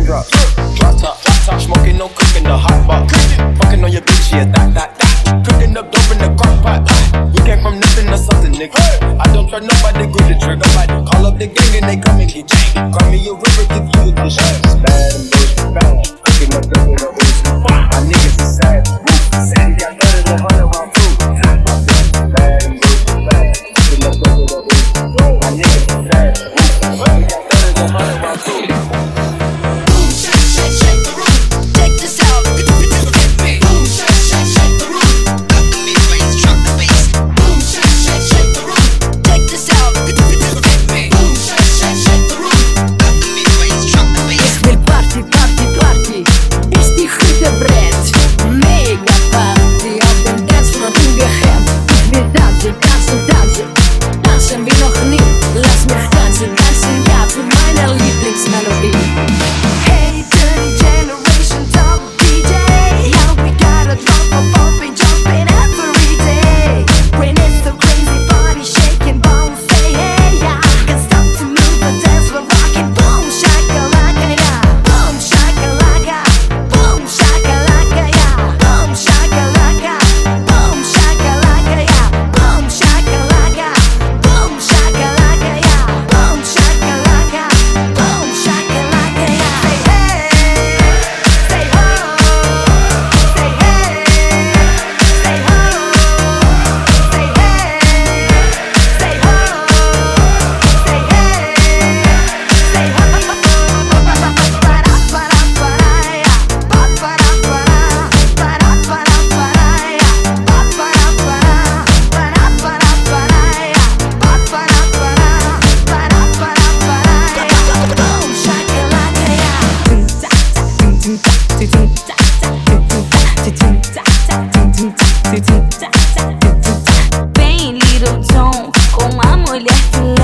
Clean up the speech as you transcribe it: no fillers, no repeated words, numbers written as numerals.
raindrops. Drop top, smoking, no cooking, the hot box. Fucking on your bitch, yeah, that. Cooking up dope in the crock pot. We came from nothing to something, nigga. I don't trust nobody, grip the trigger. Call up the gang and they come and get jang. Call me a river, give you a dish. Bad and bullshit, bad. Cooking up dope in the ooze. My niggas is sad, we got better than 100 round food. Bad and bullshit, bad. Cooking up dope in the ooze. My niggas is sad, we got better than 100 round food. Bem Little John, com uma mulher filé.